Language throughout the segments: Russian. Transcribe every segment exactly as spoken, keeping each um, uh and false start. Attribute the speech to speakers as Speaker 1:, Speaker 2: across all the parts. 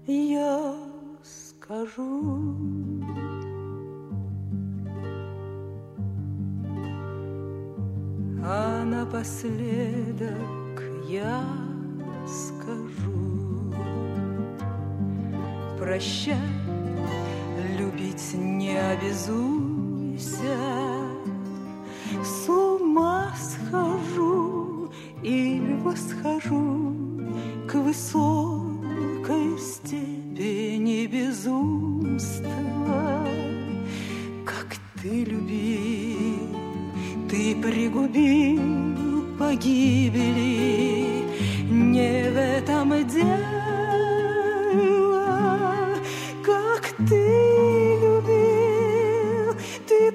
Speaker 1: я скажу. А напоследок я скажу: прощай, любить не обязуйся. С ума схожу или восхожу к высокой степени безумства. Как ты любил, ты пригубил погибели, не в этом дело. Как ты любил, ты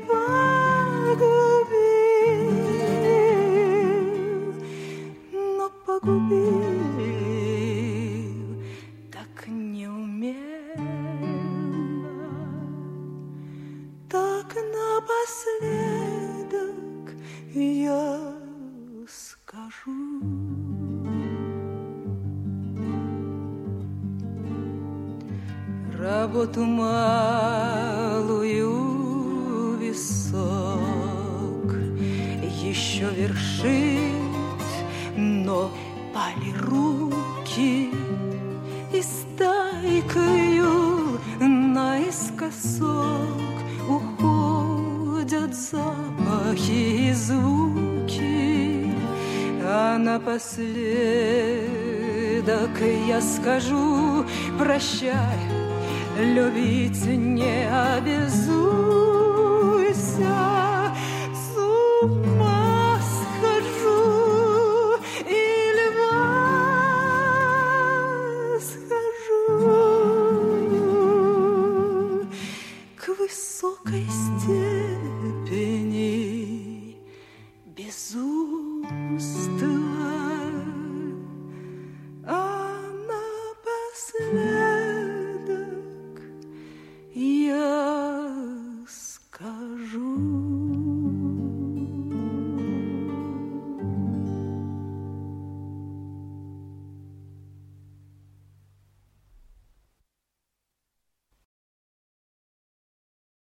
Speaker 1: погубил, но погубил так неумело, так напоследок я скажу. Работу малую висок еще вершить, но пали руки, и стайкою наискосок уходят запахи и звуки. А напоследок я скажу: прощай, любить не обязуйся. С ума схожу или восхожу к высокой степени